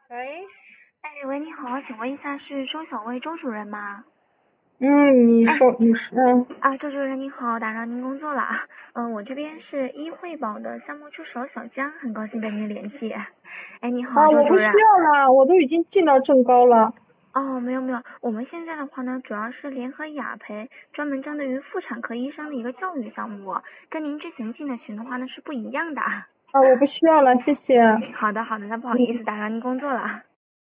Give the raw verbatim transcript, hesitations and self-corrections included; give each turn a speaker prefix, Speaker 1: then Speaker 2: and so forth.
Speaker 1: 喂，
Speaker 2: 哎，喂，你好，请问一下是周小薇周主任吗？
Speaker 1: 嗯，你
Speaker 2: 哎，
Speaker 1: 说你是嗯
Speaker 2: 啊，周主任您好，打扰您工作了啊。嗯、我这边是一惠保的项目助手小江，很高兴跟您联系。哎，你好，
Speaker 1: 啊，我不需
Speaker 2: 周主任。
Speaker 1: 要啦，我都已经进到正高了。
Speaker 2: 哦，没有没有，我们现在的话呢，主要是联合雅培，专门针对于妇产科医生的一个教育项目，跟您之前进的群的话呢是不一样的。
Speaker 1: 啊，我不需要了，谢谢。
Speaker 2: 好的好的，那不好意
Speaker 1: 嗯
Speaker 2: 思打扰您工作了。